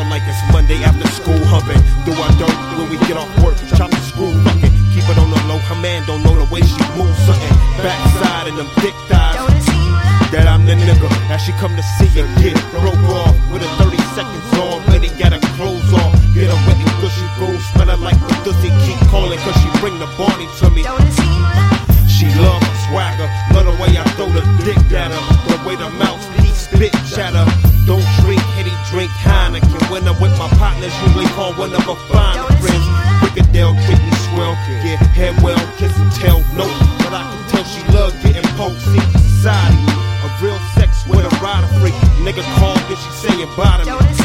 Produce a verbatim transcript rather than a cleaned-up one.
her like it's Monday after school humping. Do I don't when we get off work, chop the screw fucking. Keep it on the low, her man don't know the way she moves something. Backside and them dick thighs. That I'm the nigga that she come to see and get broke off with a thirty seconds already got her clothes off. Get her wet and gushy gold, smell her like the pussy. Keep calling cause she bring the Barney to me. She love her swagger, love the way I throw the dick at her, the way the mouth he spit chatter. Don't drink Henny, drink Heineken. When I'm with my partners, usually call one of her fine friends. Pickadell, kidney swell, get head well, kiss and tell no. But I can tell she love getting poked. See society, a real sex with a rider freak. Nigga call, then she saying bye to me.